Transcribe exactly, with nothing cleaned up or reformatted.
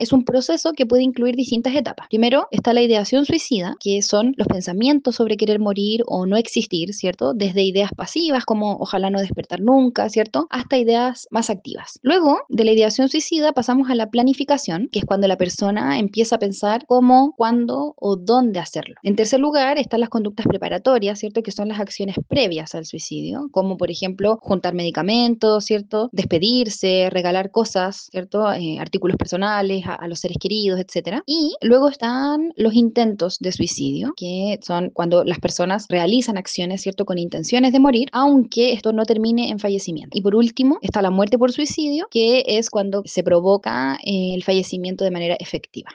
es un proceso que puede incluir distintas etapas. Primero está la ideación suicida, que son los pensamientos sobre querer morir o no existir, ¿cierto? Desde ideas pasivas como ojalá no despertar nunca, ¿cierto? Hasta ideas más activas. Luego de la ideación suicida pasamos a la planificación, que es cuando la persona empieza a pensar cómo, cuándo o dónde hacerlo. En tercer lugar están las conductas preparatorias, ¿cierto? Que son las acciones previas al suicidio, como por ejemplo juntar medicamentos, ¿cierto? Despedirse, regalar cosas, ¿cierto? Eh, artículos personales a, a los seres queridos, etcétera. Y luego están los intentos de suicidio, que son cuando las personas realizan acciones, ¿cierto? Con intenciones de morir, aunque esto no termine en fallecimiento. Y por último está la muerte por suicidio, que es cuando se provoca eh, el fallecimiento de manera efectiva.